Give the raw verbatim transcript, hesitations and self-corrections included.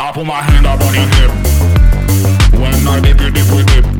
I put my hand up on your hip. When I dip, you dip, we dip.